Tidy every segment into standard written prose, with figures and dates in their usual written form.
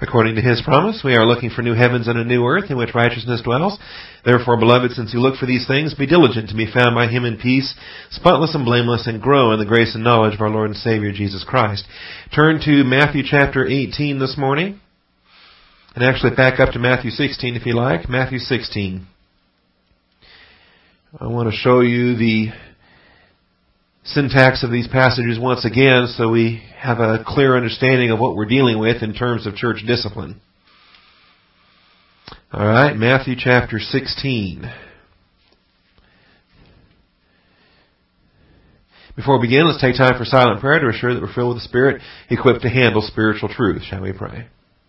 According to His promise, we are looking for new heavens and a new earth in which righteousness dwells. Therefore, beloved, since you look for these things, be diligent to be found by Him in peace, spotless and blameless, and grow in the grace and knowledge of our Lord and Savior, Jesus Christ. Turn to Matthew chapter 18 this morning. And actually back up to Matthew 16 if you like. Matthew 16. I want to show you the syntax of these passages once again so we have a clear understanding of what we're dealing with in terms of church discipline. All right, Matthew chapter 16. Before we begin, let's take time for silent prayer to assure that we're filled with the Spirit, equipped to handle spiritual truth. Shall we pray?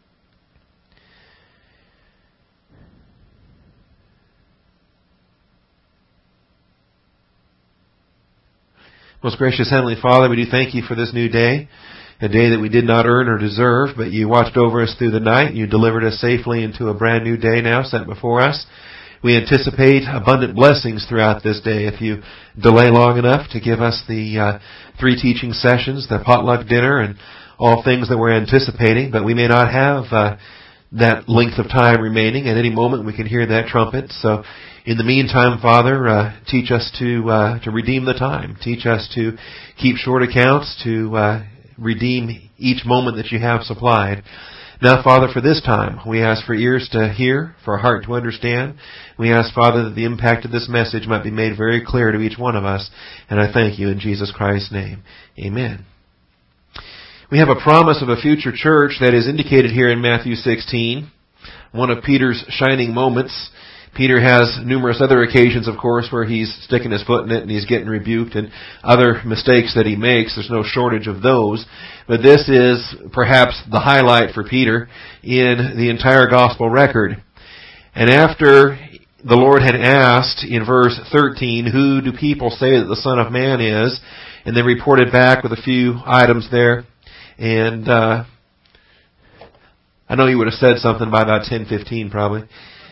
Most gracious Heavenly Father, we do thank You for this new day, a day that we did not earn or deserve, but You watched over us through the night. You delivered us safely into a brand new day now set before us. We anticipate abundant blessings throughout this day if You delay long enough to give us the 3 teaching sessions, the potluck dinner, and all things that we're anticipating, but we may not have that length of time remaining. At any moment we can hear that trumpet. So in the meantime, Father, teach us to redeem the time. Teach us to keep short accounts, to redeem each moment that You have supplied. Now, Father, for this time, we ask for ears to hear, for a heart to understand. We ask, Father, that the impact of this message might be made very clear to each one of us. And I thank You in Jesus Christ's name. Amen. We have a promise of a future church that is indicated here in Matthew 16, one of Peter's shining moments. Peter has numerous other occasions, of course, where he's sticking his foot in it and he's getting rebuked and other mistakes that he makes. There's no shortage of those. But this is perhaps the highlight for Peter in the entire gospel record. And after the Lord had asked in verse 13, who do people say that the Son of Man is? And then reported back with a few items there. And I know you would have said something by about 10:15 probably.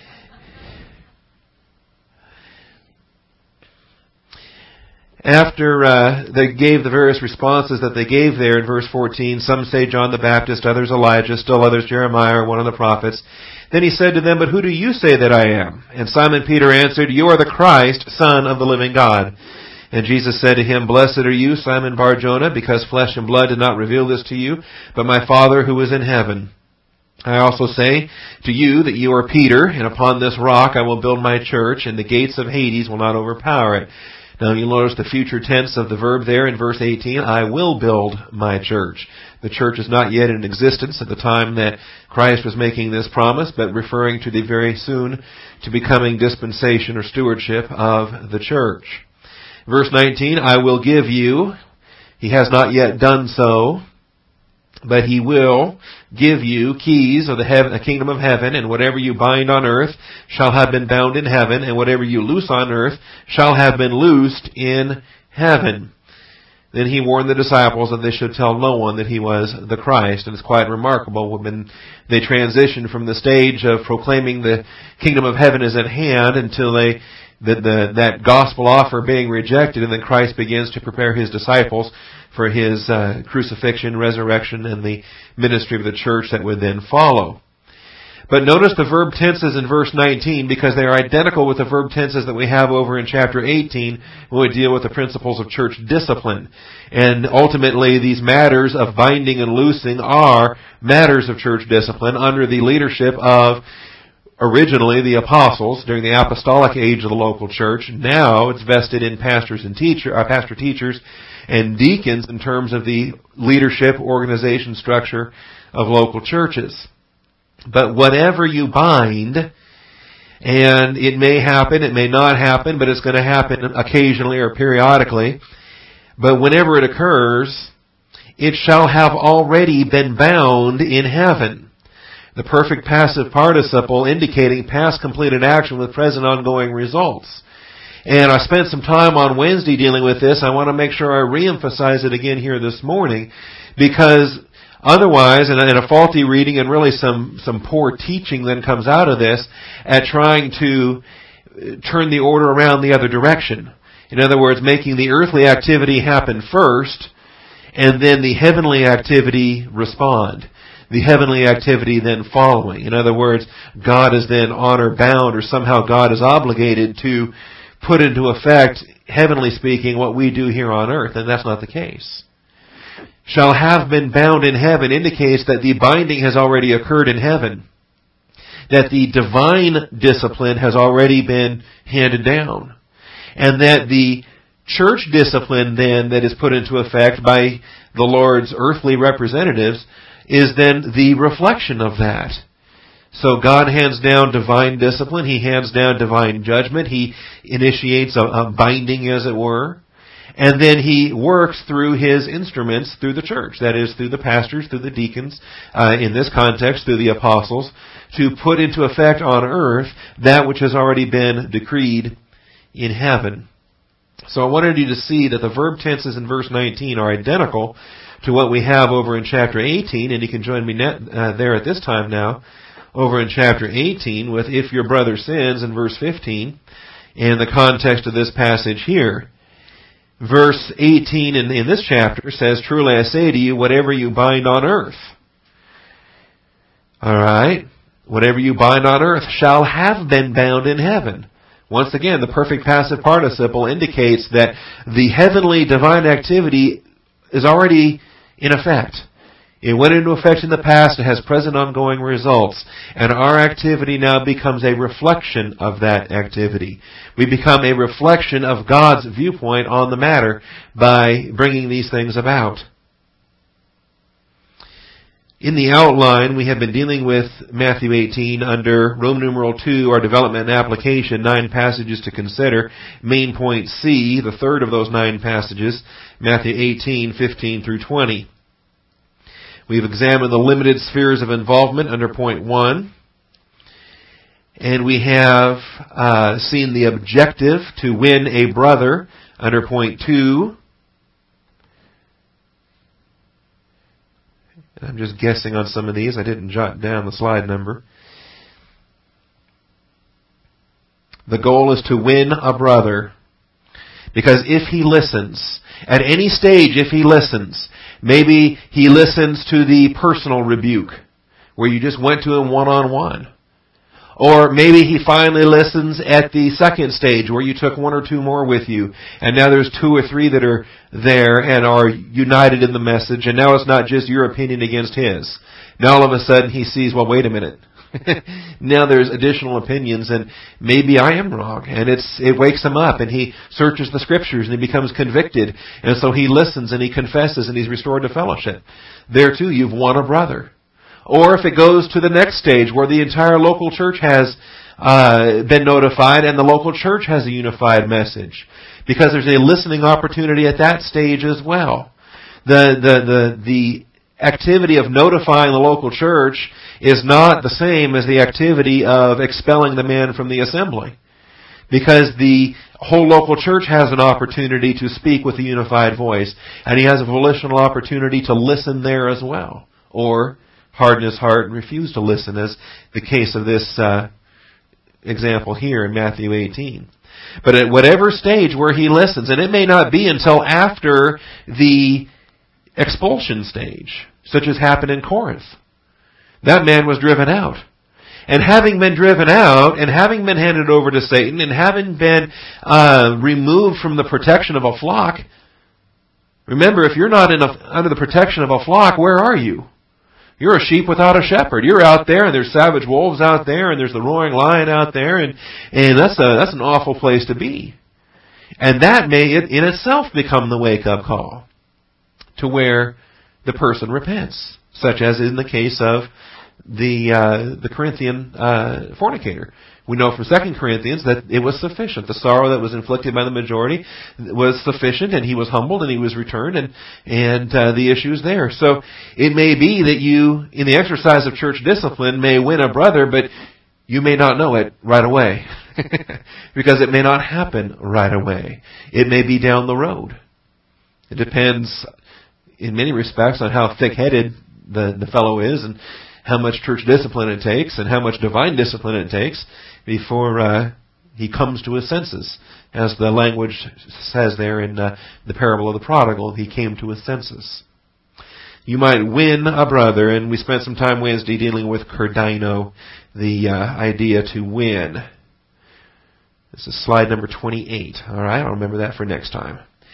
After they gave the various responses that they gave there in verse 14, some say John the Baptist, others Elijah, still others Jeremiah or one of the prophets. Then He said to them, but who do you say that I am? And Simon Peter answered, you are the Christ, Son of the living God. And Jesus said to him, blessed are you, Simon Bar-Jonah, because flesh and blood did not reveal this to you, but my Father who is in heaven. I also say to you that you are Peter, and upon this rock I will build my church, and the gates of Hades will not overpower it. Now you'll notice the future tense of the verb there in verse 18, I will build my church. The church is not yet in existence at the time that Christ was making this promise, but referring to the very soon to becoming dispensation or stewardship of the church. Verse 19, I will give you, He has not yet done so, but He will give you keys of the kingdom of heaven, and whatever you bind on earth shall have been bound in heaven, and whatever you loose on earth shall have been loosed in heaven. Then He warned the disciples that they should tell no one that He was the Christ. And it's quite remarkable when they transitioned from the stage of proclaiming the kingdom of heaven is at hand until that gospel offer being rejected, and then Christ begins to prepare His disciples for His crucifixion, resurrection, and the ministry of the church that would then follow. But notice the verb tenses in verse 19, because they are identical with the verb tenses that we have over in chapter 18 when we deal with the principles of church discipline. And ultimately, these matters of binding and loosing are matters of church discipline under the leadership of originally the apostles during the apostolic age of the local church. Now it's vested in pastors and pastor teachers and deacons in terms of the leadership organization structure of local churches. But whatever you bind, and it may happen, it may not happen, but it's going to happen occasionally or periodically, but whenever it occurs, it shall have already been bound in heaven. The perfect passive participle indicating past completed action with present ongoing results. And I spent some time on Wednesday dealing with this. I want to make sure I reemphasize it again here this morning, because otherwise, and a faulty reading and really some poor teaching then comes out of this at trying to turn the order around the other direction. In other words, making the earthly activity happen first and then the heavenly activity respond. the heavenly activity then following. In other words, God is then honor bound, or somehow God is obligated to put into effect, heavenly speaking, what we do here on earth, and that's not the case. Shall have been bound in heaven indicates that the binding has already occurred in heaven, that the divine discipline has already been handed down, and that the church discipline then that is put into effect by the Lord's earthly representatives is then the reflection of that. So God hands down divine discipline, He hands down divine judgment, He initiates a binding, as it were, and then He works through His instruments, through the church, that is, through the pastors, through the deacons, in this context, through the apostles, to put into effect on earth that which has already been decreed in heaven. So I wanted you to see that the verb tenses in verse 19 are identical to what we have over in chapter 18, and you can join me there at this time now, over in chapter 18 with if your brother sins in verse 15, and the context of this passage here. Verse 18 in this chapter says, "Truly I say to you, whatever you bind on earth." Alright? Whatever you bind on earth shall have been bound in heaven. Once again, the perfect passive participle indicates that the heavenly divine activity is already in effect. It went into effect in the past, it has present ongoing results, and our activity now becomes a reflection of that activity. We become a reflection of God's viewpoint on the matter by bringing these things about. In the outline, we have been dealing with Matthew 18 under Roman numeral 2, our development and application, 9 passages to consider. Main point C, the third of those 9 passages, Matthew 18, 15 through 20. We've examined the limited spheres of involvement under point 1. And we have seen the objective to win a brother under point 2. I'm just guessing on some of these. I didn't jot down the slide number. The goal is to win a brother. Because if he listens, at any stage if he listens, maybe he listens to the personal rebuke, where you just went to him one-on-one. Or maybe he finally listens at the second stage where you took 1 or 2 more with you, and now there's 2 or 3 that are there and are united in the message, and now it's not just your opinion against his. Now all of a sudden he sees, well, wait a minute. Now there's additional opinions, and maybe I am wrong, and it wakes him up, and he searches the Scriptures, and he becomes convicted, and so he listens, and he confesses, and he's restored to fellowship. There too, you've won a brother. Or if it goes to the next stage where the entire local church has been notified and the local church has a unified message, because there's a listening opportunity at that stage as well. The activity of notifying the local church is not the same as the activity of expelling the man from the assembly, because the whole local church has an opportunity to speak with a unified voice, and he has a volitional opportunity to listen there as well, or harden his heart and refuse to listen, as the case of this example here in Matthew 18. But at whatever stage where he listens, and it may not be until after the expulsion stage, such as happened in Corinth. That man was driven out. And having been driven out, and having been handed over to Satan, and having been removed from the protection of a flock, remember, if you're not under the protection of a flock, where are you? You're a sheep without a shepherd. You're out there, and there's savage wolves out there, and there's the roaring lion out there, and that's an awful place to be. And that may in itself become the wake-up call to where the person repents, such as in the case of the Corinthian fornicator. We know from 2 Corinthians that it was sufficient. The sorrow that was inflicted by the majority was sufficient, and he was humbled, and he was returned, and the issue's there. So it may be that you, in the exercise of church discipline, may win a brother, but you may not know it right away. Because it may not happen right away. It may be down the road. It depends, in many respects, on how thick-headed the fellow is, and how much church discipline it takes, and how much divine discipline it takes before he comes to his senses. As the language says there in the parable of the prodigal, he came to his senses. You might win a brother, and we spent some time Wednesday dealing with kerdino, the idea to win. This is slide number 28. All right, I'll remember that for next time.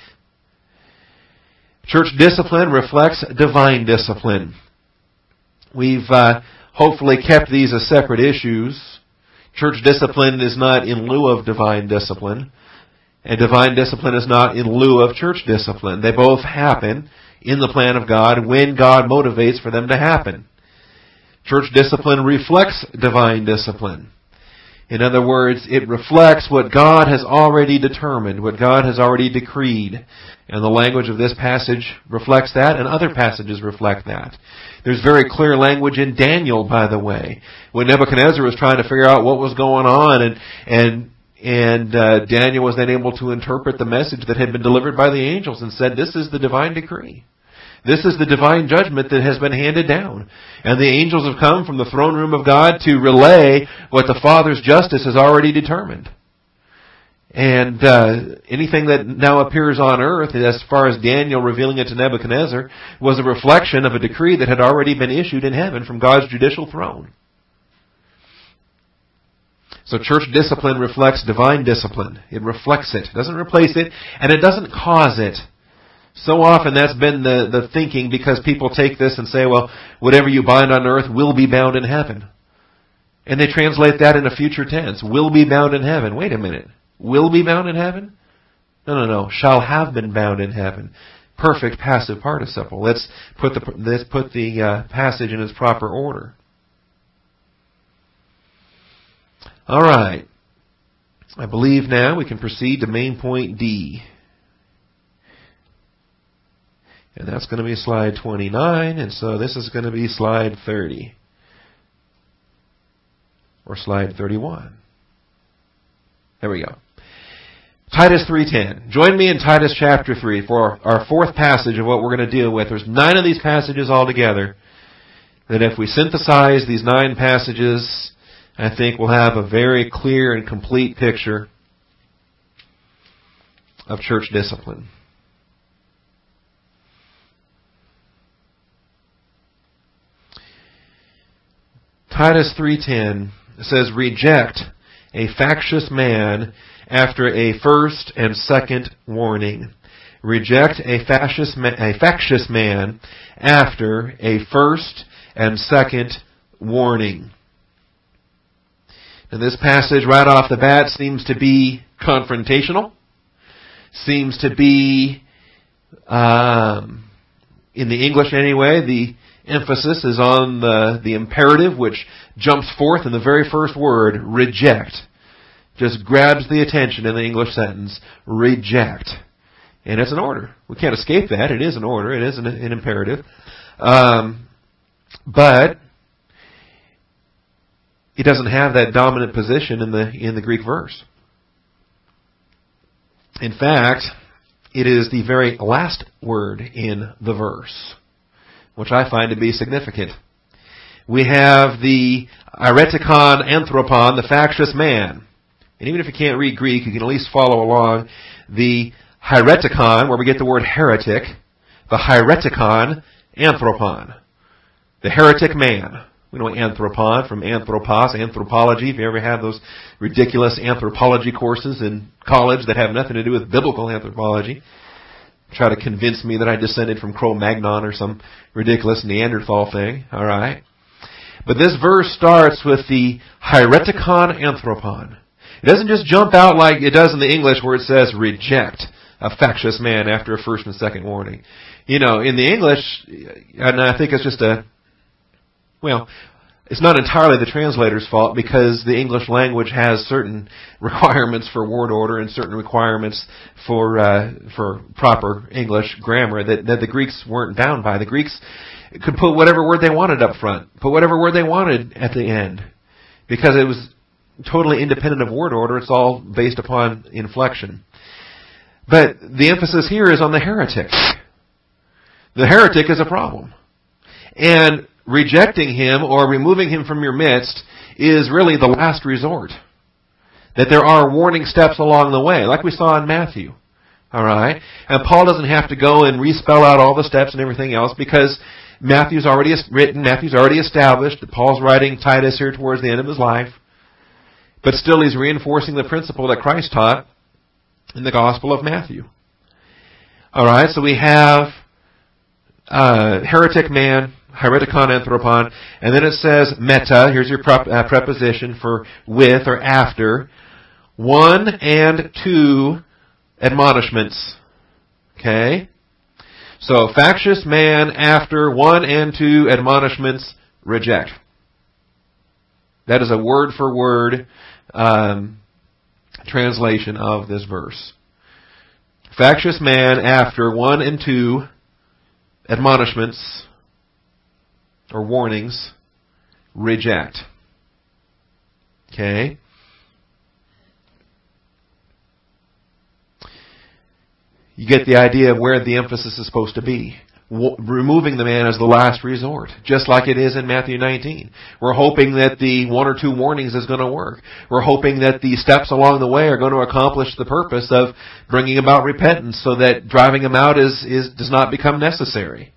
Church discipline reflects divine discipline. We've hopefully kept these as separate issues. Church discipline is not in lieu of divine discipline, and divine discipline is not in lieu of church discipline. They both happen in the plan of God when God motivates for them to happen. Church discipline reflects divine discipline. In other words, it reflects what God has already determined, what God has already decreed. And the language of this passage reflects that, and other passages reflect that. There's very clear language in Daniel, by the way, when Nebuchadnezzar was trying to figure out what was going on, and Daniel was then able to interpret the message that had been delivered by the angels and said, this is the divine decree. This is the divine judgment that has been handed down. And the angels have come from the throne room of God to relay what the Father's justice has already determined. And anything that now appears on earth, as far as Daniel revealing it to Nebuchadnezzar, was a reflection of a decree that had already been issued in heaven from God's judicial throne. So church discipline reflects divine discipline. It reflects it. It doesn't replace it, and it doesn't cause it. So often that's been the thinking, because people take this and say, well, whatever you bind on earth will be bound in heaven. And they translate that in a future tense. Will be bound in heaven. Wait a minute. Will be bound in heaven? No. Shall have been bound in heaven. Perfect passive participle. Let's put the passage in its proper order. All right. I believe now we can proceed to main point D. And that's going to be slide 29, and so this is going to be slide 30. Or slide 31. There we go. Titus 3:10. Join me in Titus chapter 3 for our fourth passage of what we're going to deal with. There's 9 of these passages altogether. That if we synthesize these 9 passages, I think we'll have a very clear and complete picture of church discipline. Titus 3:10 says, reject a factious man after a first and second warning. Reject a factious man after a first and second warning. Now this passage right off the bat seems to be confrontational. Seems to be, in the English anyway, the emphasis is on the imperative, which jumps forth in the very first word, reject. Just grabs the attention in the English sentence, reject. And it's an order. We can't escape that. It is an order. It is an imperative. But it doesn't have that dominant position in the Greek verse. In fact, it is the very last word in the verse, which I find to be significant. We have the eretikon anthropon, the factious man. And even if you can't read Greek, you can at least follow along. The heretikon, where we get the word heretic, the heretikon anthropon, the heretic man. We know anthropon from anthropos, anthropology. If you ever have those ridiculous anthropology courses in college that have nothing to do with biblical anthropology, try to convince me that I descended from Cro-Magnon or some ridiculous Neanderthal thing. All right. But this verse starts with the heretikon anthropon. It doesn't just jump out like it does in the English where it says reject a factious man after a first and second warning. You know, in the English, and I think it's just it's not entirely the translator's fault, because the English language has certain requirements for word order and certain requirements for proper English grammar that the Greeks weren't bound by. The Greeks could put whatever word they wanted up front, put whatever word they wanted at the end, because it was totally independent of word order. It's all based upon inflection. But the emphasis here is on the heretic. The heretic is a problem. And rejecting him or removing him from your midst is really the last resort. That there are warning steps along the way, like we saw in Matthew. All right? And Paul doesn't have to go and re-spell out all the steps and everything else, because Matthew's already written, Matthew's already established that Paul's writing Titus here towards the end of his life. But still he's reinforcing the principle that Christ taught in the Gospel of Matthew. Alright, so we have heretic man, heretikon anthropon, and then it says meta, here's your preposition for with or after, 1 and 2 admonishments. Okay? So, factious man after 1 and 2 admonishments, reject. That is a word for word translation of this verse. Factious man after 1 and 2 admonishments or warnings, reject. Okay? You get the idea of where the emphasis is supposed to be. Removing the man as the last resort, just like it is in Matthew 19. We're hoping that the 1 or 2 warnings is going to work. We're hoping that the steps along the way are going to accomplish the purpose of bringing about repentance so that driving him out does not become necessary.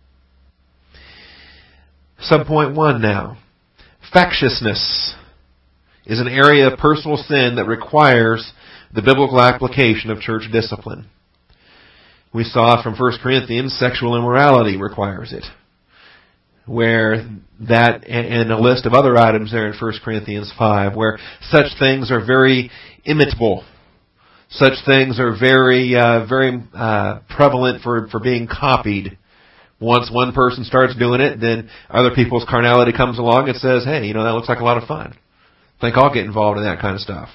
Subpoint 1 now. Factiousness is an area of personal sin that requires the biblical application of church discipline. We saw from 1 Corinthians, sexual immorality requires it. Where that, and a list of other items there in 1 Corinthians 5, where such things are very imitable. Such things are very prevalent for being copied. Once one person starts doing it, then other people's carnality comes along and says, hey, that looks like a lot of fun. I think I'll get involved in that kind of stuff.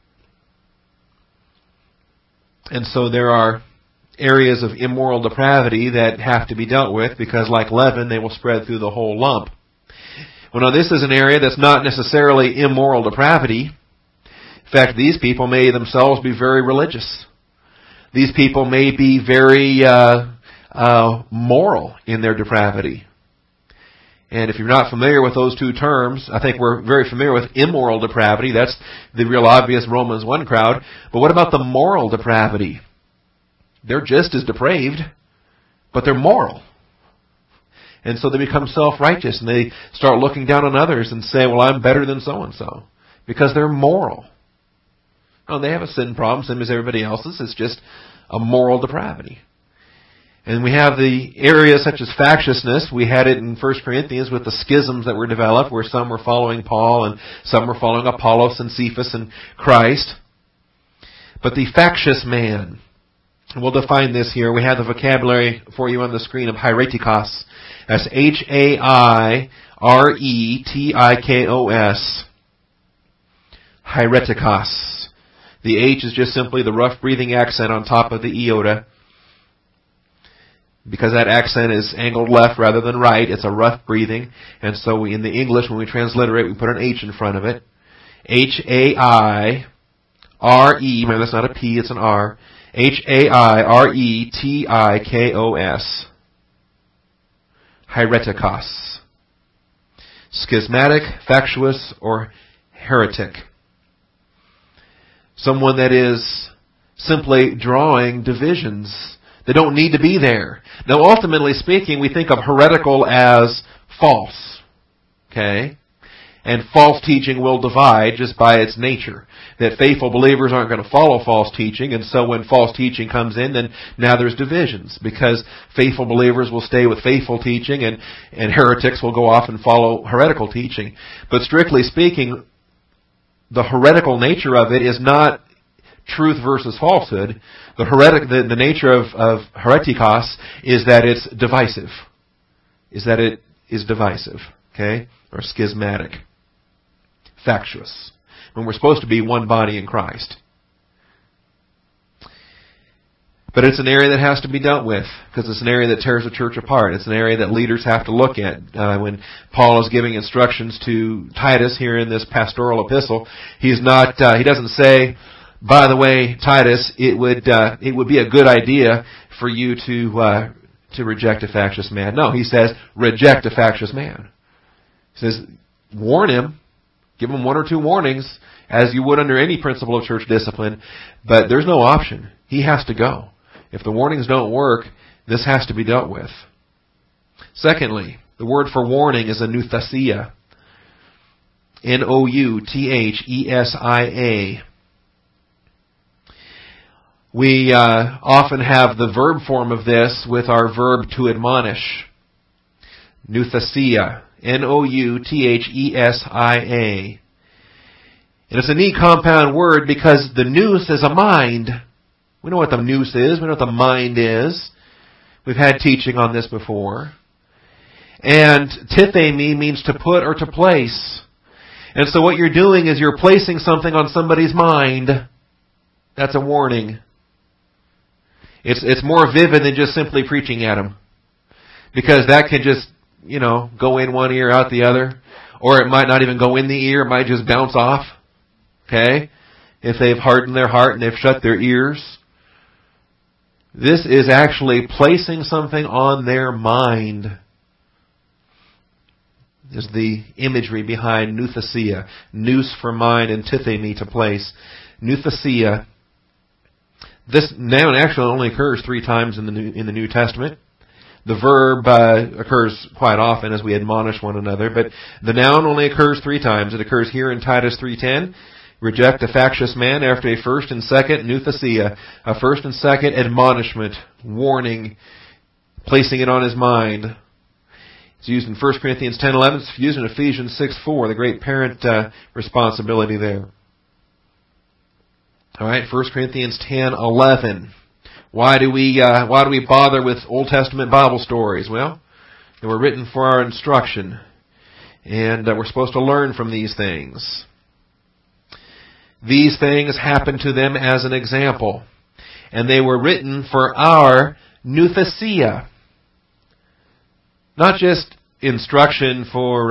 And so there are areas of immoral depravity that have to be dealt with because like leaven, they will spread through the whole lump. Well, now this is an area that's not necessarily immoral depravity. In fact, these people may themselves be very religious. These people may be very moral in their depravity. And if you're not familiar with those two terms, I think we're very familiar with immoral depravity. That's the real obvious Romans 1 crowd. But what about the moral depravity? They're just as depraved, but they're moral. And so they become self-righteous, and they start looking down on others and say, well, I'm better than so-and-so, because they're moral. Oh, they have a sin problem, same as everybody else's. It's just a moral depravity. And we have the areas such as factiousness. We had it in 1 Corinthians with the schisms that were developed, where some were following Paul and some were following Apollos and Cephas and Christ. But the factious man, and we'll define this here. We have the vocabulary for you on the screen of heretikos. That's H-A-I-R-E-T-I-K-O-S. Heretikos. The H is just simply the rough breathing accent on top of the iota. Because that accent is angled left rather than right, it's a rough breathing. And so in the English, when we transliterate, we put an H in front of it. H-A-I-R-E, remember that's not a P, it's an R. H-A-I-R-E-T-I-K-O-S. Heretikos. Schismatic, factious, or heretic. Someone that is simply drawing divisions. They don't need to be there. Now, ultimately speaking, we think of heretical as false. Okay? And false teaching will divide just by its nature. That faithful believers aren't going to follow false teaching, and so when false teaching comes in, then now there's divisions, because faithful believers will stay with faithful teaching, and heretics will go off and follow heretical teaching. But strictly speaking, the heretical nature of it is not truth versus falsehood. The nature of heretikos is that it's divisive. Is that it is divisive. Okay? Or schismatic. Factious. When we're supposed to be one body in Christ. But it's an area that has to be dealt with, because it's an area that tears the church apart. It's an area that leaders have to look at. When Paul is giving instructions to Titus here in this pastoral epistle, he doesn't say, by the way, Titus, it would be a good idea for you to reject a factious man. No, he says, reject a factious man. He says, warn him. Give him 1 or 2 warnings, as you would under any principle of church discipline, but there's no option. He has to go. If the warnings don't work, this has to be dealt with. Secondly, the word for warning is a nouthesia. Nouthesia. We often have the verb form of this with our verb to admonish. Nouthesia. Nouthesia. And it's a neat compound word because the nous is a mind. We know what the nous is. We know what the mind is. We've had teaching on this before. And tithemi means to put or to place. And so what you're doing is you're placing something on somebody's mind. That's a warning. It's more vivid than just simply preaching at them. Because that can just, go in one ear, out the other. Or it might not even go in the ear. It might just bounce off. Okay? If they've hardened their heart and they've shut their ears. This is actually placing something on their mind. Is the imagery behind nouthesia. Nous for mind and tithemi to place. Nouthesia. This noun actually only occurs 3 times in the New Testament. The verb occurs quite often as we admonish one another, but the noun only occurs 3 times. It occurs here in Titus 3:10. Reject a factious man after a first and second nouthesia, a first and second admonishment, warning, placing it on his mind. It's used in 1 Corinthians 10:11. It's used in Ephesians 6:4, the great parent responsibility there. All right, 1 Corinthians 10:11. Why do we bother with Old Testament Bible stories? Well, they were written for our instruction, and we're supposed to learn from these things. These things happened to them as an example, and they were written for our nouthesia. Not just instruction for,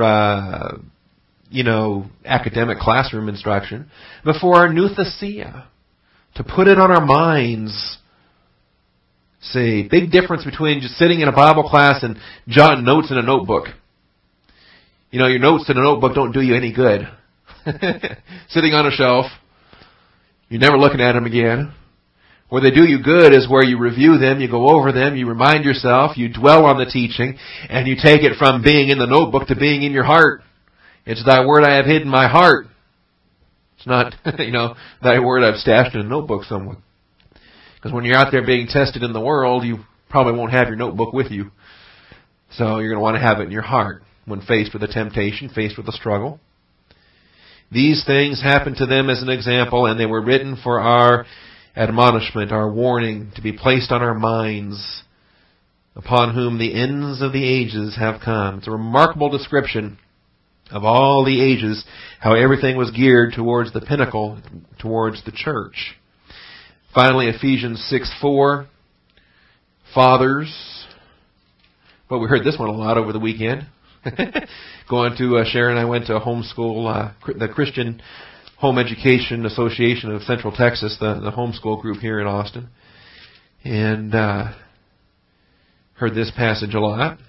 academic classroom instruction, but for our nouthesia. To put it on our minds. See, big difference between just sitting in a Bible class and jotting notes in a notebook. Your notes in a notebook don't do you any good. Sitting on a shelf. You're never looking at them again. Where they do you good is where you review them, you go over them, you remind yourself, you dwell on the teaching, and you take it from being in the notebook to being in your heart. It's thy word I have hid in my heart. It's not, thy word I've stashed in a notebook somewhere. Because when you're out there being tested in the world, you probably won't have your notebook with you. So you're going to want to have it in your heart when faced with a temptation, faced with a struggle. These things happened to them as an example, and they were written for our admonishment, our warning, to be placed on our minds, upon whom the ends of the ages have come. It's a remarkable description of all the ages, how everything was geared towards the pinnacle, towards the church. Finally, Ephesians 6:4, fathers. Well, we heard this one a lot over the weekend. Going to, Sharon and I went to a homeschool, the Christian Home Education Association of Central Texas, the homeschool group here in Austin. And heard this passage a lot.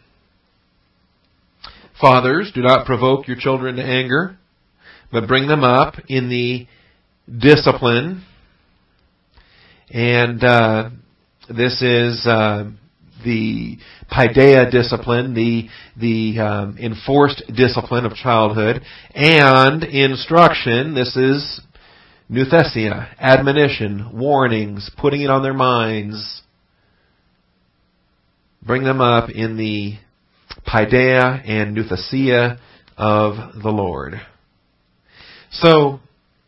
Fathers, do not provoke your children to anger, but bring them up in the discipline. And this is the paideia discipline, the enforced discipline of childhood, and instruction. This is nouthesia, admonition, warnings, putting it on their minds. Bring them up in the paideia and nouthesia of the Lord. So,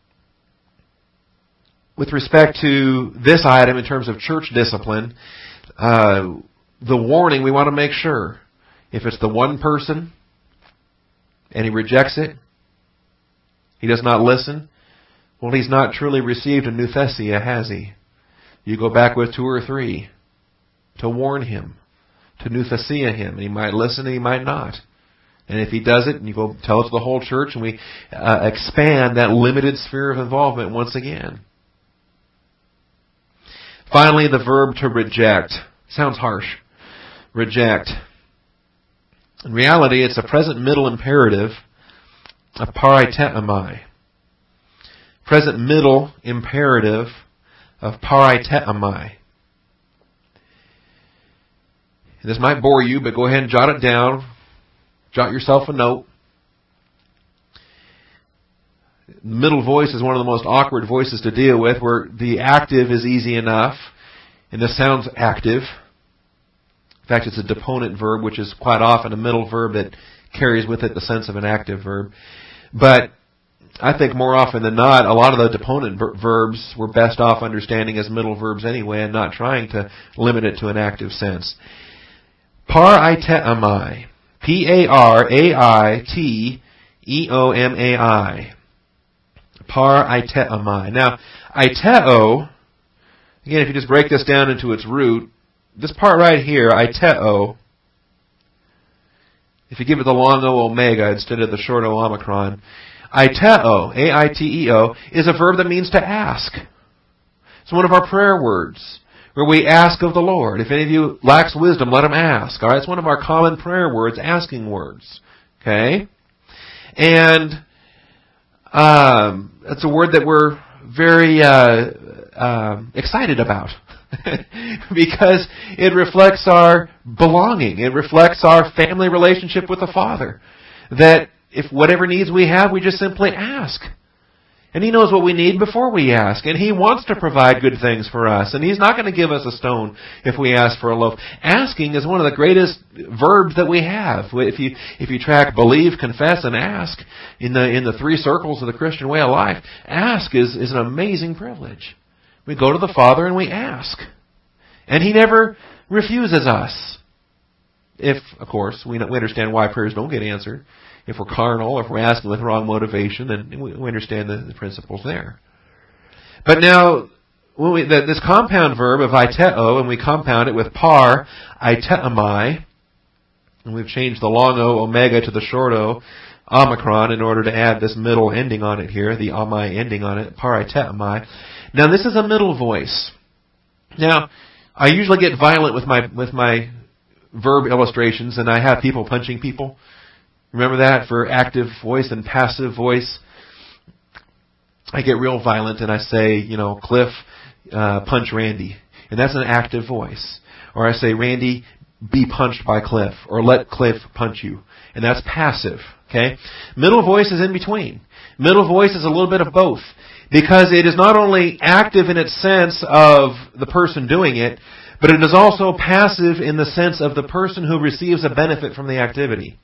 with respect to this item in terms of church discipline, the warning, we want to make sure, if it's the one person and he rejects it, he does not listen, well, he's not truly received a nouthesia, has he? You go back with 2 or 3 to warn him, to nouthesia him, and he might listen and he might not. And if he does it, and you go tell it to the whole church, and we expand that limited sphere of involvement once again. Finally, the verb to reject. Sounds harsh. Reject. In reality, it's a present middle imperative of paraitēmai. Present middle imperative of paraitēmai. This might bore you, but go ahead and jot it down. Jot yourself a note. Middle voice is one of the most awkward voices to deal with, where the active is easy enough, and this sounds active. In fact, it's a deponent verb, which is quite often a middle verb that carries with it the sense of an active verb. But I think more often than not, a lot of the deponent verbs we're best off understanding as middle verbs anyway, and not trying to limit it to an active sense. Paraiteomai. Paraiteomai. Paraiteomai. Now, aiteo, again, if you just break this down into its root, this part right here, aiteo, if you give it the long O omega instead of the short O omicron, aiteo, A-I-T-E-O, is a verb that means to ask. It's one of our prayer words, where we ask of the Lord. If any of you lacks wisdom, let him ask. All right, it's one of our common prayer words, asking words. Okay? And it's a word that we're very excited about. Because it reflects our belonging. It reflects our family relationship with the Father. That if whatever needs we have, we just simply ask. And He knows what we need before we ask. And He wants to provide good things for us. And He's not going to give us a stone if we ask for a loaf. Asking is one of the greatest verbs that we have. If you track believe, confess, and ask in the three circles of the Christian way of life, ask is an amazing privilege. We go to the Father and we ask. And He never refuses us. If, of course, we understand why prayers don't get answered. If we're carnal, or if we're asking with wrong motivation, then we understand the principles there. But now, when this compound verb of aiteo, and we compound it with par aiteomai, and we've changed the long O omega to the short O omicron in order to add this middle ending on it here, the amai ending on it, par aiteomai. Now this is a middle voice. Now, I usually get violent with my verb illustrations, and I have people punching people. Remember that for active voice and passive voice? I get real violent and I say, Cliff, punch Randy. And that's an active voice. Or I say, Randy, be punched by Cliff. Or let Cliff punch you. And that's passive. Okay? Middle voice is in between. Middle voice is a little bit of both. Because it is not only active in its sense of the person doing it, but it is also passive in the sense of the person who receives a benefit from the activity.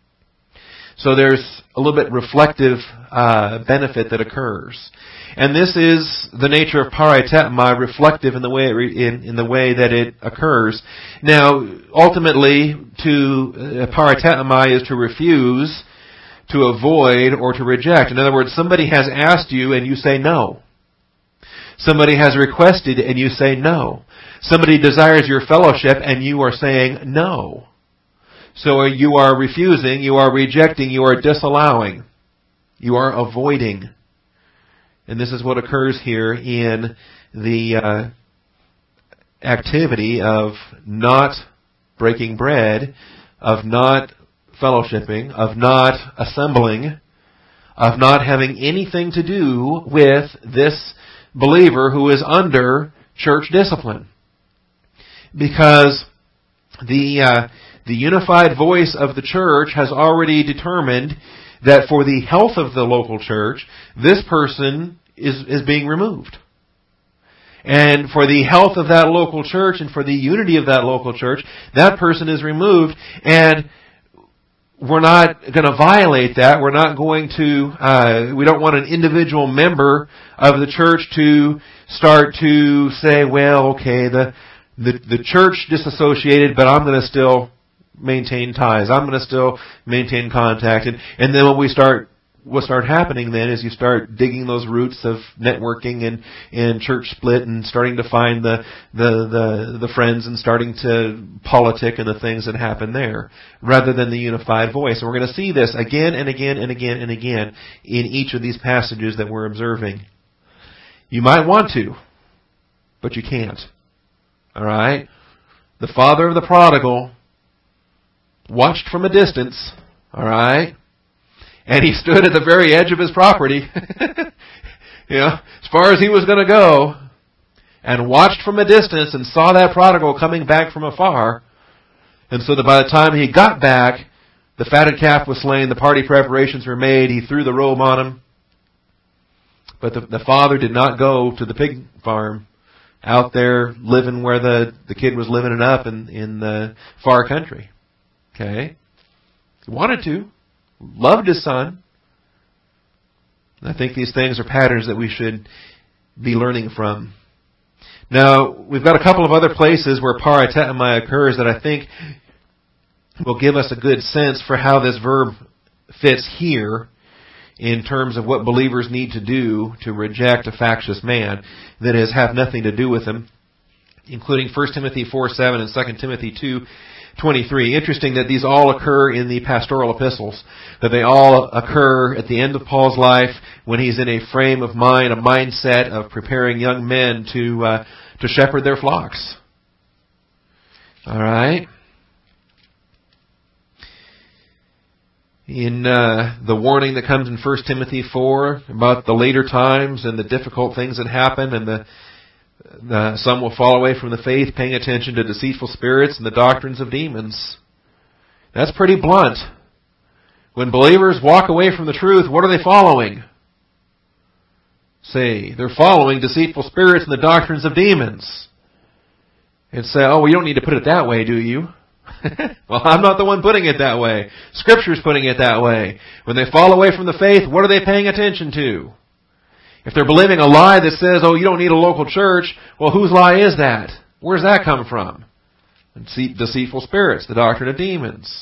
So there's a little bit reflective benefit that occurs. And this is the nature of paraiteomai, reflective in the way in the way that it occurs. Now, ultimately, paraiteomai is to refuse, to avoid, or to reject. In other words, somebody has asked you and you say no. Somebody has requested and you say no. Somebody desires your fellowship and you are saying no. So you are refusing, you are rejecting, you are disallowing. You are avoiding. And this is what occurs here in the activity of not breaking bread, of not fellowshipping, of not assembling, of not having anything to do with this believer who is under church discipline. Because the unified voice of the church has already determined that for the health of the local church, this person is being removed. And for the health of that local church and for the unity of that local church, that person is removed. And we're not going to violate that. We're not going to, we don't want an individual member of the church to start to say, well, okay, the church disassociated, but I'm going to still maintain ties. I'm going to still maintain contact. And then what'll start happening then is you start digging those roots of networking and church split and starting to find the friends and starting to politic and the things that happen there rather than the unified voice. And we're going to see this again and again and again and again in each of these passages that we're observing. You might want to, but you can't. All right? The father of the prodigal watched from a distance, all right? And he stood at the very edge of his property, as far as he was going to go, and watched from a distance and saw that prodigal coming back from afar. And so that by the time he got back, the fatted calf was slain, the party preparations were made, he threw the robe on him. But the father did not go to the pig farm out there living where the kid was living it up in the far country. Okay? He wanted to. Loved his son. I think these things are patterns that we should be learning from. Now, we've got a couple of other places where paraitetmai occurs that I think will give us a good sense for how this verb fits here in terms of what believers need to do to reject a factious man that have nothing to do with him, including 1 Timothy 4:7 and 2 Timothy 2:23. Interesting that these all occur in the pastoral epistles, that they all occur at the end of Paul's life when he's in a frame of mind, a mindset of preparing young men to shepherd their flocks. All right? In the warning that comes in 1 Timothy 4 about the later times and the difficult things that happen, and some will fall away from the faith, paying attention to deceitful spirits and the doctrines of demons. That's pretty blunt. When believers walk away from the truth, what are they following? Say, they're following deceitful spirits and the doctrines of demons. And say, oh, well, you don't need to put it that way, do you? Well, I'm not the one putting it that way. Scripture's putting it that way. When they fall away from the faith, what are they paying attention to? If they're believing a lie that says, oh, you don't need a local church, well, whose lie is that? Where's that come from? Deceitful spirits, the doctrine of demons.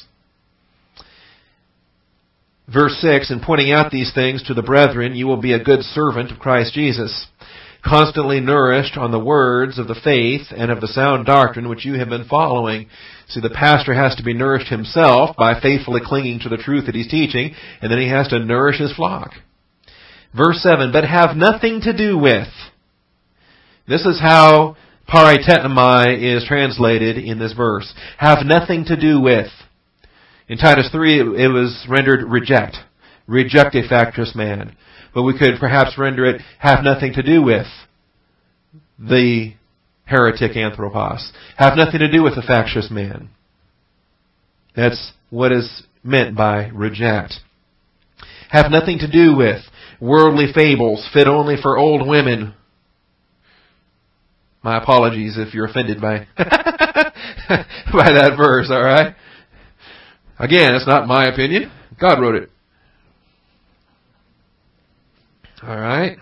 Verse 6, in pointing out these things to the brethren, you will be a good servant of Christ Jesus, constantly nourished on the words of the faith and of the sound doctrine which you have been following. See, the pastor has to be nourished himself by faithfully clinging to the truth that he's teaching, and then he has to nourish his flock. Verse 7, but have nothing to do with. This is how paraitetmai is translated in this verse. Have nothing to do with. In Titus 3, it was rendered reject. Reject a factious man. But we could perhaps render it, have nothing to do with the heretic anthropos. Have nothing to do with the factious man. That's what is meant by reject. Have nothing to do with worldly fables fit only for old women. My apologies if you're offended by by that verse, all right? Again, it's not my opinion. God wrote it. All right.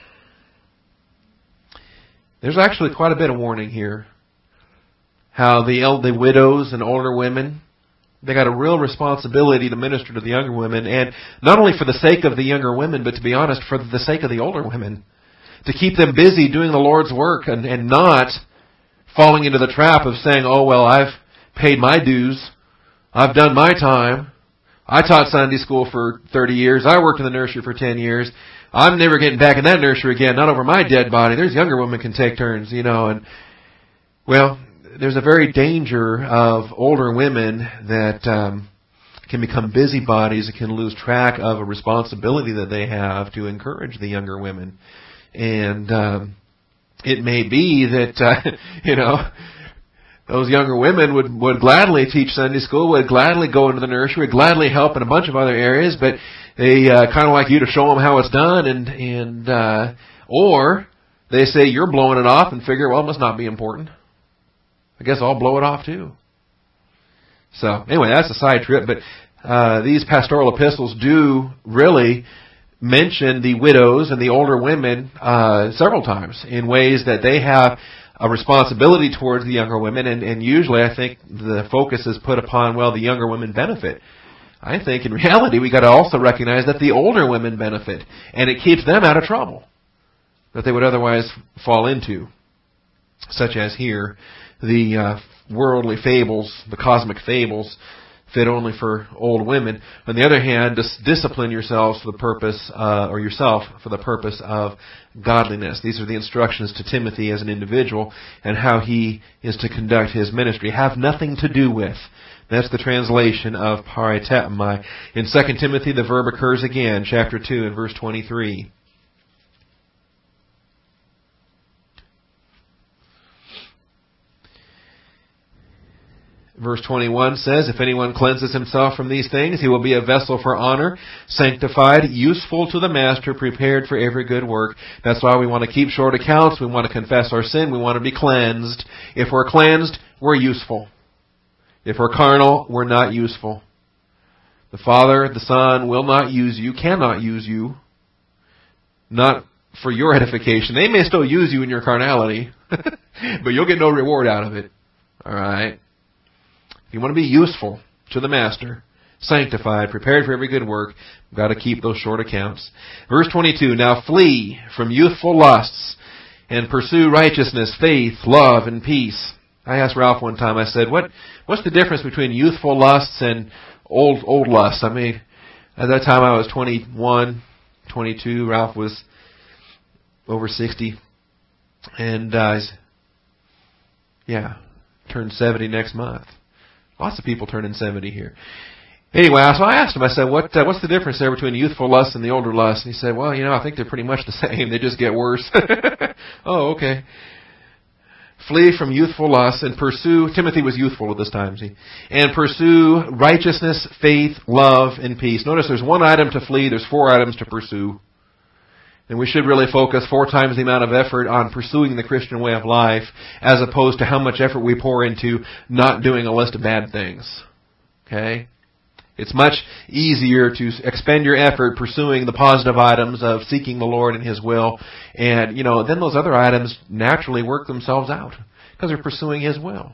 There's actually quite a bit of warning here. How the widows and older women, they got a real responsibility to minister to the younger women, and not only for the sake of the younger women, but to be honest, for the sake of the older women. To keep them busy doing the Lord's work and not falling into the trap of saying, oh, well, I've paid my dues. I've done my time. I taught Sunday school for 30 years. I worked in the nursery for 10 years. I'm never getting back in that nursery again, not over my dead body. There's younger women can take turns, and, well, there's a very danger of older women that can become busybodies and can lose track of a responsibility that they have to encourage the younger women. And it may be that, those younger women would gladly teach Sunday school, would gladly go into the nursery, would gladly help in a bunch of other areas, but they kind of like you to show them how it's done, and or they say you're blowing it off and figure, well, it must not be important. I guess I'll blow it off too. So anyway, that's a side trip, but these pastoral epistles do really mention the widows and the older women several times in ways that they have a responsibility towards the younger women, and usually I think the focus is put upon, well, the younger women benefit. I think in reality we got to also recognize that the older women benefit, and it keeps them out of trouble that they would otherwise fall into, such as here, the worldly fables, the cosmic fables, fit only for old women. On the other hand, discipline yourselves for the purpose, or yourself for the purpose of godliness. These are the instructions to Timothy as an individual and how he is to conduct his ministry. Have nothing to do with. That's the translation of paraitetmai. In 2 Timothy, the verb occurs again, chapter 2 and verse 23. Verse 21 says, if anyone cleanses himself from these things, he will be a vessel for honor, sanctified, useful to the master, prepared for every good work. That's why we want to keep short accounts. We want to confess our sin. We want to be cleansed. If we're cleansed, we're useful. If we're carnal, we're not useful. The Father, the Son will not use you, cannot use you, not for your edification. They may still use you in your carnality, but you'll get no reward out of it. All right? If you want to be useful to the Master, sanctified, prepared for every good work, we've got to keep those short accounts. Verse 22, now flee from youthful lusts and pursue righteousness, faith, love, and peace. I asked Ralph one time, I said, what's the difference between youthful lusts and old lusts? I mean, at that time I was 21, 22. Ralph was over 60. And, turned 70 next month. Lots of people turning 70 here. Anyway, so I asked him, I said, what's the difference there between youthful lust and the older lust? And he said, well, I think they're pretty much the same. They just get worse. Oh, okay. Flee from youthful lust and pursue, Timothy was youthful at this time, see, and pursue righteousness, faith, love, and peace. Notice there's one item to flee, there's 4 items to pursue. And we should really focus 4 times the amount of effort on pursuing the Christian way of life as opposed to how much effort we pour into not doing a list of bad things. Okay? It's much easier to expend your effort pursuing the positive items of seeking the Lord and His will. And, then those other items naturally work themselves out because they're pursuing His will.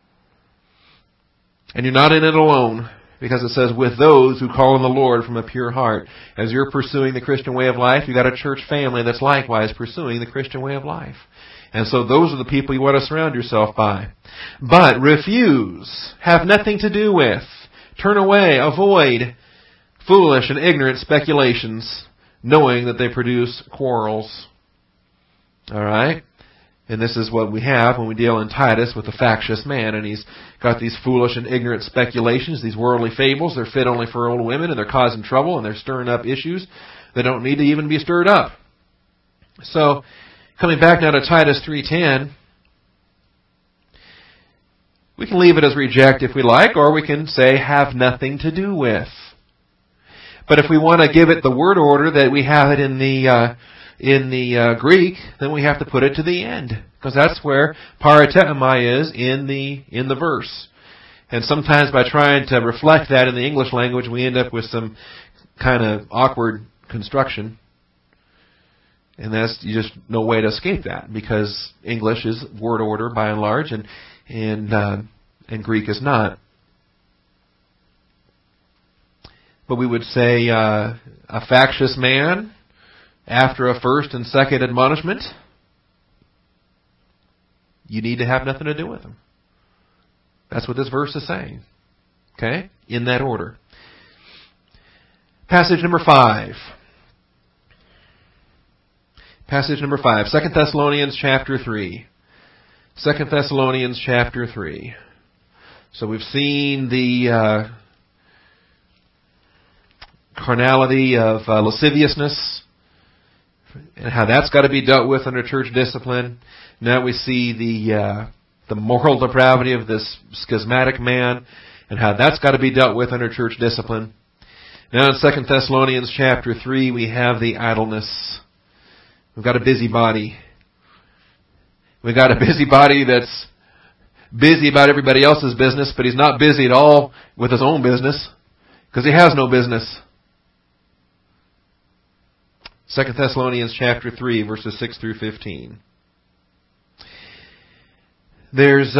And you're not in it alone. Because it says, with those who call on the Lord from a pure heart. As you're pursuing the Christian way of life, you've got a church family that's likewise pursuing the Christian way of life. And so those are the people you want to surround yourself by. But refuse, have nothing to do with, turn away, avoid foolish and ignorant speculations, knowing that they produce quarrels. All right? And this is what we have when we deal in Titus with the factious man. And he's got these foolish and ignorant speculations, these worldly fables. They're fit only for old women, and they're causing trouble, and they're stirring up issues that don't need to even be stirred up. So, coming back now to Titus 3:10, we can leave it as reject if we like, or we can say have nothing to do with. But if we want to give it the word order that we have it in the Greek, then we have to put it to the end, because that's where paratethemai is in the verse. And sometimes by trying to reflect that in the English language, we end up with some kind of awkward construction. And that's just no way to escape that, because English is word order by and large, and Greek is not. But we would say a factious man, after a first and second admonishment, you need to have nothing to do with them. That's what this verse is saying. Okay? In that order. Passage number 5. Passage number 5. 2 Thessalonians chapter 3. 2 Thessalonians chapter 3. So we've seen the carnality of lasciviousness, and how that's got to be dealt with under church discipline. Now we see the moral depravity of this schismatic man, and how that's got to be dealt with under church discipline. Now in 2 Thessalonians chapter 3, we have the idleness. We've got a busybody. We've got a busybody that's busy about everybody else's business, but he's not busy at all with his own business, because he has no business. 2 Thessalonians chapter 3, verses 6 through 15. There's,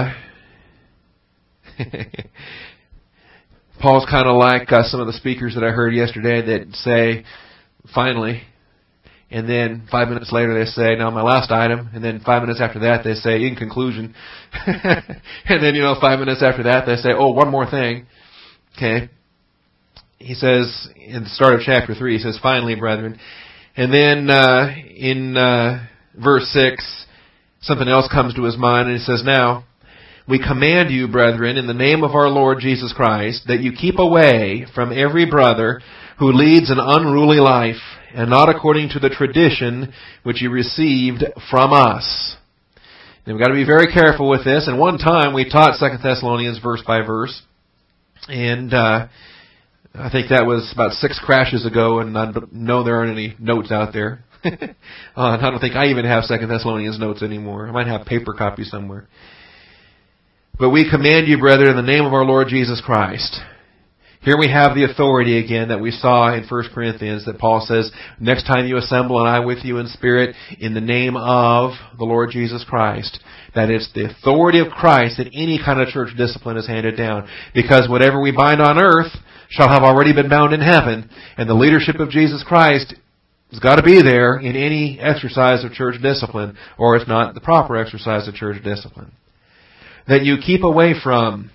Paul's kind of like some of the speakers that I heard yesterday that say, finally, and then 5 minutes later they say, now my last item, and then 5 minutes after that they say, in conclusion. And then, 5 minutes after that they say, oh, one more thing. Okay. He says, in the start of chapter 3, he says, finally, brethren. And then in verse 6, something else comes to his mind, and he says, now, we command you, brethren, in the name of our Lord Jesus Christ, that you keep away from every brother who leads an unruly life, and not according to the tradition which you received from us. And we've got to be very careful with this. And one time we taught 2 Thessalonians verse by verse. And I think that was about 6 crashes ago, and I know there aren't any notes out there. I don't think I even have 2 Thessalonians notes anymore. I might have paper copies somewhere. But we command you, brethren, in the name of our Lord Jesus Christ. Here we have the authority again that we saw in 1 Corinthians, that Paul says, next time you assemble and I with you in spirit, in the name of the Lord Jesus Christ. That it's the authority of Christ that any kind of church discipline is handed down. Because whatever we bind on earth shall have already been bound in heaven. And the leadership of Jesus Christ has got to be there in any exercise of church discipline, or it's not the proper exercise of church discipline. That you keep away from,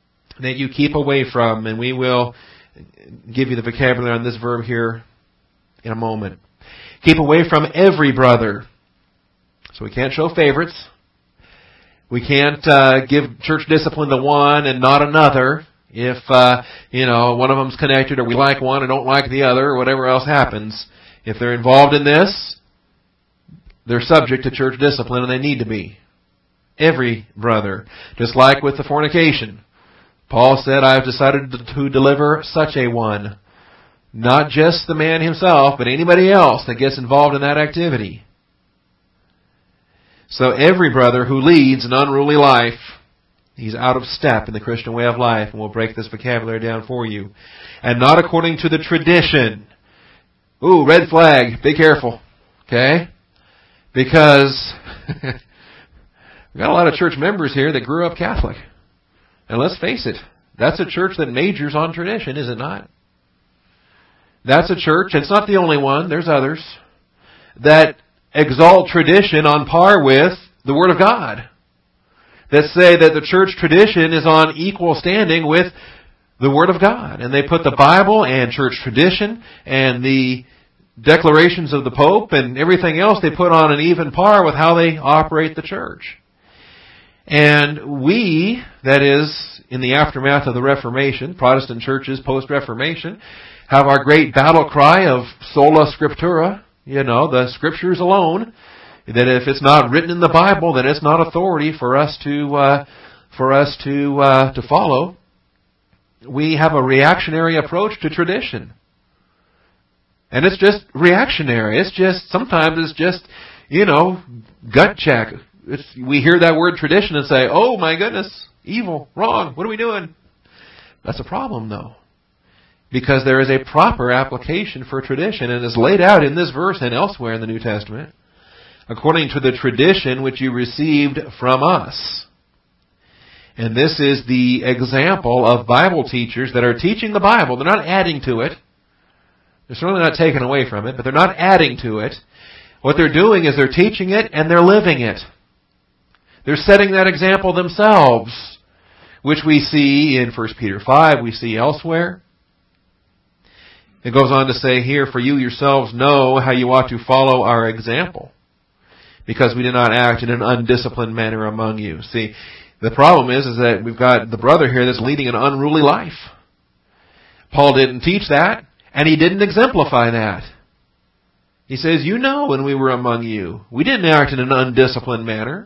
and we will give you the vocabulary on this verb here in a moment. Keep away from every brother. So we can't show favorites. We can't give church discipline to one and not another. If, one of them's connected, or we like one and don't like the other, or whatever else happens. If they're involved in this, they're subject to church discipline, and they need to be. Every brother. Just like with the fornication. Paul said, I have decided to deliver such a one. Not just the man himself, but anybody else that gets involved in that activity. So every brother who leads an unruly life, he's out of step in the Christian way of life, and we'll break this vocabulary down for you. And not according to the tradition. Ooh, red flag, be careful. Okay? Because we've got a lot of church members here that grew up Catholic. And let's face it, that's a church that majors on tradition, is it not? That's a church, it's not the only one, there's others, that exalt tradition on par with the Word of God. That say that the church tradition is on equal standing with the Word of God. And they put the Bible and church tradition and the declarations of the Pope and everything else they put on an even par with how they operate the church. And we, that is, in the aftermath of the Reformation, Protestant churches post-Reformation, have our great battle cry of sola scriptura, the Scriptures alone, that if it's not written in the Bible, then it's not authority for us to follow. We have a reactionary approach to tradition. And it's just reactionary. Sometimes it's just, gut check. We hear that word tradition and say, oh my goodness, evil, wrong, what are we doing? That's a problem though. Because there is a proper application for tradition, and it's laid out in this verse and elsewhere in the New Testament, according to the tradition which you received from us. And this is the example of Bible teachers that are teaching the Bible. They're not adding to it. They're certainly not taking away from it, but they're not adding to it. What they're doing is they're teaching it and they're living it. They're setting that example themselves, which we see in 1 Peter 5, we see elsewhere. It goes on to say here, for you yourselves know how you ought to follow our example, because we did not act in an undisciplined manner among you. See, the problem is that we've got the brother here that's leading an unruly life. Paul didn't teach that, and he didn't exemplify that. He says, you know when we were among you, we didn't act in an undisciplined manner.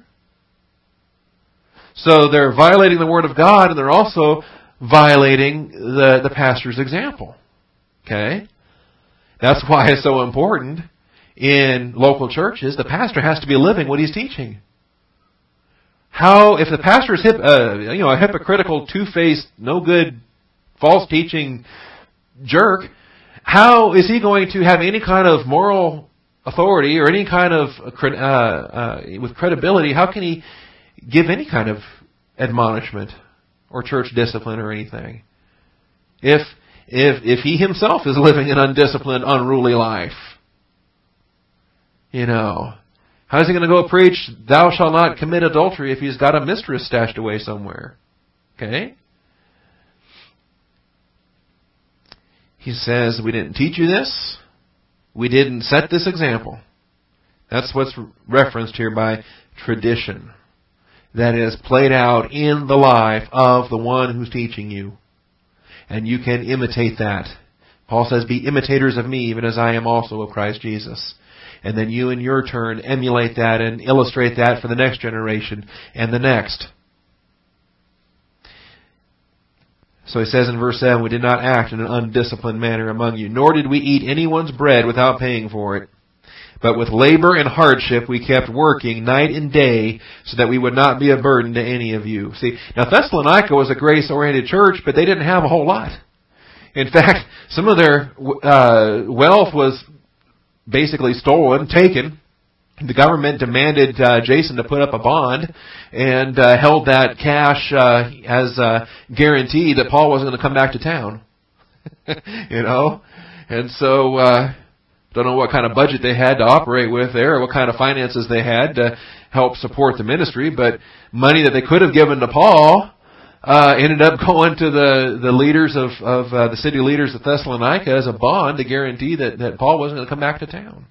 So they're violating the Word of God, and they're also violating the pastor's example. Okay? That's why it's so important in local churches. The pastor has to be living what he's teaching. If the pastor is a hypocritical, two-faced, no good, false teaching jerk, how is he going to have any kind of moral authority or any kind of with credibility? How can he give any kind of admonishment or church discipline or anything if he himself is living an undisciplined, unruly life? How is he going to go preach, thou shalt not commit adultery, if he's got a mistress stashed away somewhere? Okay? He says, we didn't teach you this. We didn't set this example. That's what's referenced here by tradition. That is played out in the life of the one who's teaching you. And you can imitate that. Paul says, be imitators of me, even as I am also of Christ Jesus. And then you in your turn emulate that and illustrate that for the next generation and the next. So he says in verse 7, we did not act in an undisciplined manner among you, nor did we eat anyone's bread without paying for it. But with labor and hardship we kept working night and day so that we would not be a burden to any of you. See, now Thessalonica was a grace-oriented church, but they didn't have a whole lot. In fact, some of their wealth was basically stolen, taken. The government demanded Jason to put up a bond and held that cash as a guarantee that Paul wasn't going to come back to town. You know? And so... don't know what kind of budget they had to operate with there, or what kind of finances they had to help support the ministry, but money that they could have given to Paul ended up going to the leaders of the city leaders of Thessalonica as a bond to guarantee that Paul wasn't going to come back to town.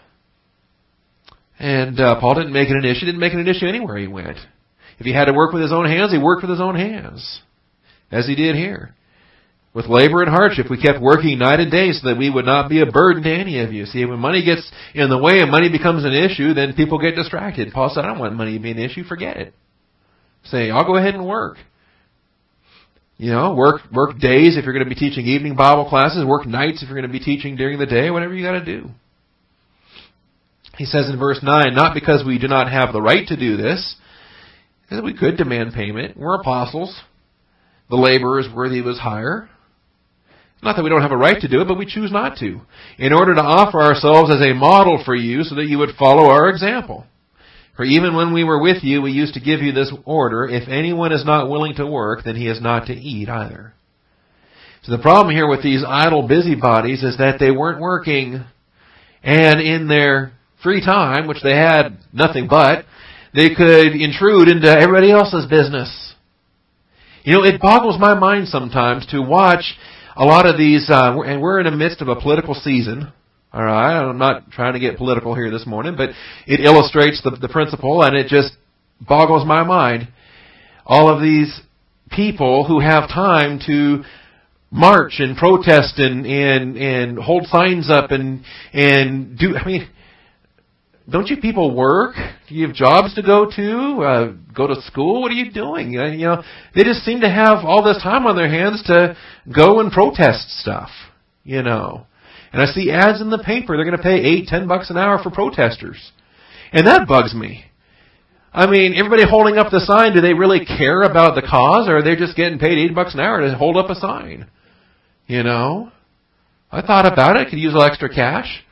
And Paul didn't make it an issue. Didn't make it an issue anywhere he went. If he had to work with his own hands, he worked with his own hands, as he did here. With labor and hardship, we kept working night and day so that we would not be a burden to any of you. See, when money gets in the way and money becomes an issue, then people get distracted. Paul said, I don't want money to be an issue. Forget it. Say, I'll go ahead and work. You know, work days if you're going to be teaching evening Bible classes. Work nights if you're going to be teaching during the day. Whatever you got to do. He says in verse 9, not because we do not have the right to do this, because we could demand payment. We're apostles. The laborer is worthy of his hire. Not that we don't have a right to do it, but we choose not to, in order to offer ourselves as a model for you so that you would follow our example. For even when we were with you, we used to give you this order, if anyone is not willing to work, then he is not to eat either. So the problem here with these idle busybodies is that they weren't working, and in their free time, which they had nothing but, they could intrude into everybody else's business. You know, it boggles my mind sometimes to watch a lot of these, and we're in the midst of a political season, all right? I'm not trying to get political here this morning, but it illustrates the principle, and it just boggles my mind. All of these people who have time to march and protest and hold signs up and do, I mean, don't you people work? Do you have jobs to go to? Go to school? What are you doing? You know, they just seem to have all this time on their hands to go and protest stuff. You know, and I see ads in the paper. They're going to pay $8-10 an hour for protesters, and that bugs me. I mean, everybody holding up the sign. Do they really care about the cause, or are they just getting paid $8 an hour to hold up a sign? You know, I thought about it. Could use a little extra cash.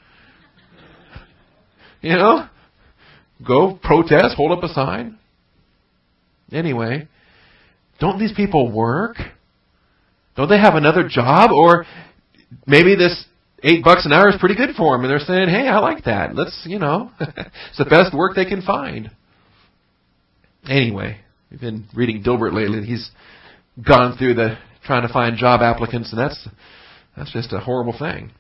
You know, go protest, hold up a sign. Anyway, don't these people work? Don't they have another job? Or maybe this $8 an hour is pretty good for them, and they're saying, hey, I like that. Let's, you know, it's the best work they can find. Anyway, we've been reading Dilbert lately. He's gone through trying to find job applicants, and that's just a horrible thing.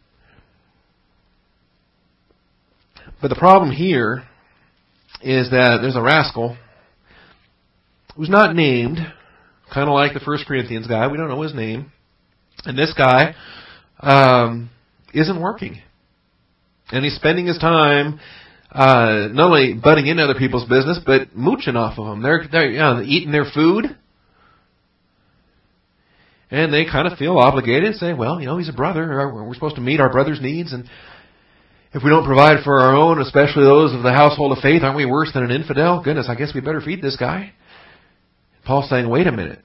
But the problem here is that there's a rascal who's not named, kind of like the 1 Corinthians guy. We don't know his name. And this guy isn't working. And he's spending his time not only butting into other people's business, but mooching off of them. They're eating their food. And they kind of feel obligated to say, well, you know, he's a brother. We're supposed to meet our brother's needs, and if we don't provide for our own, especially those of the household of faith, aren't we worse than an infidel? Goodness, I guess we better feed this guy. Paul's saying, wait a minute.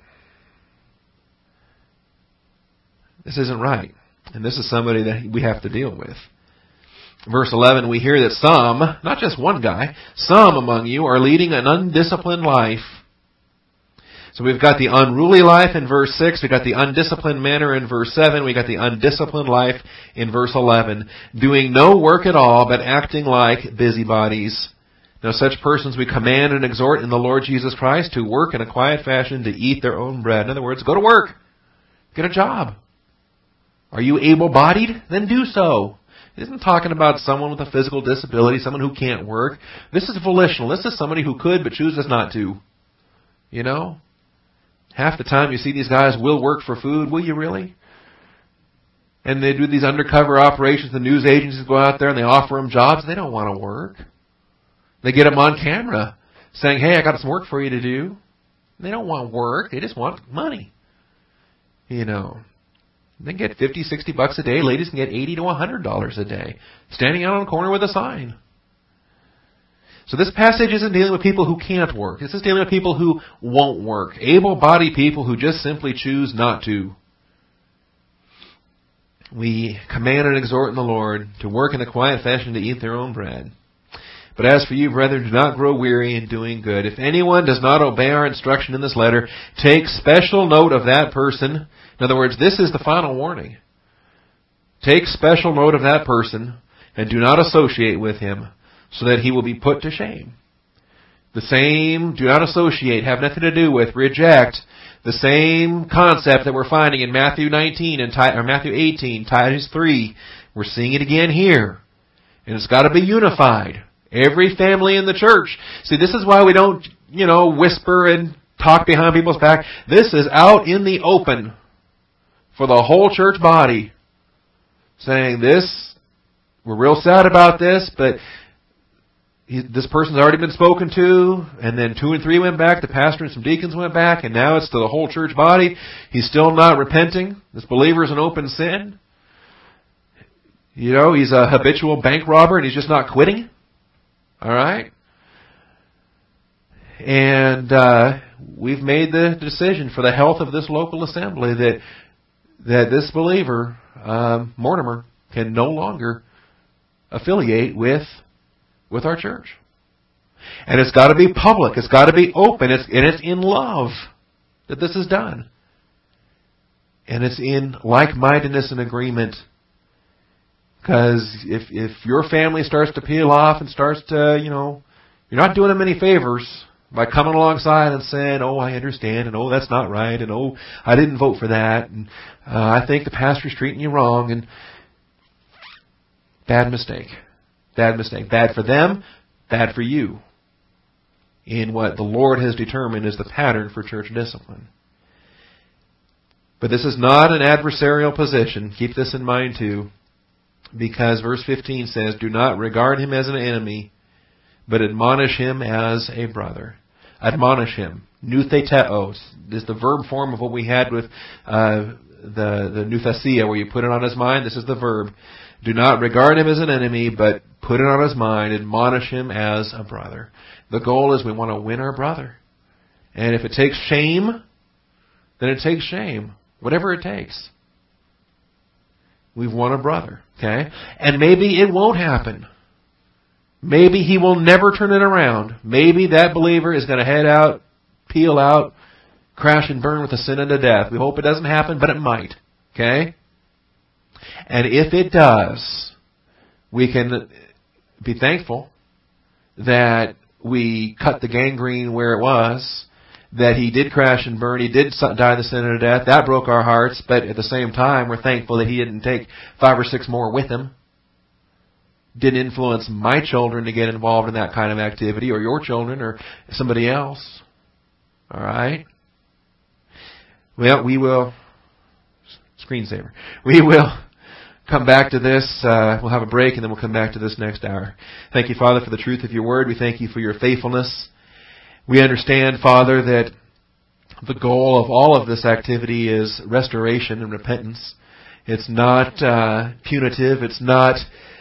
This isn't right. And this is somebody that we have to deal with. Verse 11, we hear that some, not just one guy, some among you are leading an undisciplined life. So we've got the unruly life in verse 6, we've got the undisciplined manner in verse 7, we've got the undisciplined life in verse 11, doing no work at all, but acting like busybodies. Now such persons we command and exhort in the Lord Jesus Christ to work in a quiet fashion, to eat their own bread. In other words, go to work. Get a job. Are you able-bodied? Then do so. It isn't talking about someone with a physical disability, someone who can't work. This is volitional. This is somebody who could but chooses not to. You know? Half the time you see these guys will work for food. Will you really? And they do these undercover operations. The news agencies go out there and they offer them jobs. They don't want to work. They get them on camera saying, hey, I got some work for you to do. They don't want work. They just want money. You know. They can get $50, $60 a day. Ladies can get $80 to $100 a day. Standing out on a corner with a sign. So this passage isn't dealing with people who can't work. This is dealing with people who won't work. Able-bodied people who just simply choose not to. We command and exhort in the Lord to work in a quiet fashion to eat their own bread. But as for you, brethren, do not grow weary in doing good. If anyone does not obey our instruction in this letter, take special note of that person. In other words, this is the final warning. Take special note of that person and do not associate with him, so that he will be put to shame. The same, do not associate, have nothing to do with, reject, the same concept that we're finding in Matthew 19 and Matthew 18, Titus 3. We're seeing it again here. And it's got to be unified. Every family in the church. See, this is why we don't, whisper and talk behind people's back. This is out in the open for the whole church body. Saying this, we're real sad about this, but this person's already been spoken to, and then 2 and 3 went back, the pastor and some deacons went back, and now it's to the whole church body. He's still not repenting. This believer's in open sin. He's a habitual bank robber and he's just not quitting. Alright? And we've made the decision for the health of this local assembly that this believer, Mortimer, can no longer affiliate with our church. And it's got to be public. It's got to be open. And it's in love that this is done. And it's in like-mindedness and agreement. Because if your family starts to peel off and starts to, you're not doing them any favors by coming alongside and saying, oh, I understand, and oh, that's not right, and oh, I didn't vote for that, and I think the pastor's treating you wrong, and bad mistake. Bad mistake. Bad for them, bad for you. In what the Lord has determined is the pattern for church discipline. But this is not an adversarial position. Keep this in mind too. Because verse 15 says, do not regard him as an enemy, but admonish him as a brother. Admonish him. Nutheteo is the verb form of what we had with the nuthesia, where you put it on his mind. This is the verb. Do not regard him as an enemy, but put it on his mind. Admonish him as a brother. The goal is we want to win our brother. And if it takes shame, then it takes shame. Whatever it takes. We've won a brother. Okay? And maybe it won't happen. Maybe he will never turn it around. Maybe that believer is going to head out, peel out, crash and burn with a sin unto death. We hope it doesn't happen, but it might. Okay? And if it does, we can be thankful that we cut the gangrene where it was, that he did crash and burn, he did die the sin unto death. That broke our hearts, but at the same time, we're thankful that he didn't take 5 or 6 more with him. Didn't influence my children to get involved in that kind of activity, or your children, or somebody else. Alright? Well, we will... Screensaver. We will come back to this. We'll have a break, and then we'll come back to this next hour. Thank you, Father, for the truth of your word. We thank you for your faithfulness. We understand, Father, that the goal of all of this activity is restoration and repentance. It's not punitive. It's not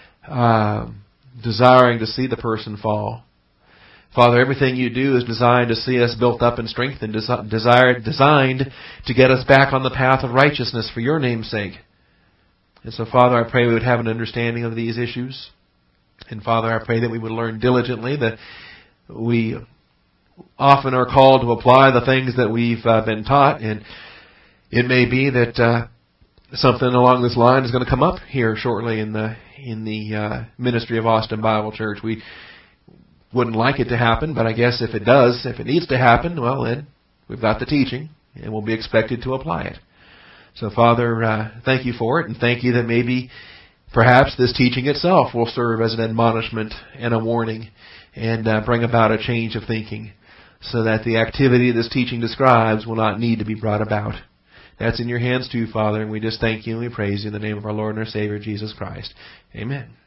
desiring to see the person fall. Father, everything you do is designed to see us built up and strengthened, designed to get us back on the path of righteousness for your name's sake. And so, Father, I pray we would have an understanding of these issues. And Father, I pray that we would learn diligently, that we often are called to apply the things that we've been taught, and it may be that something along this line is going to come up here shortly in the ministry of Austin Bible Church. We wouldn't like it to happen, but I guess if it does, if it needs to happen, well then we've got the teaching, and we'll be expected to apply it. So Father, thank you for it, and thank you that maybe perhaps this teaching itself will serve as an admonishment and a warning, and bring about a change of thinking, so that the activity this teaching describes will not need to be brought about. That's in your hands too, Father, and we just thank you and we praise you in the name of our Lord and our Savior, Jesus Christ. Amen.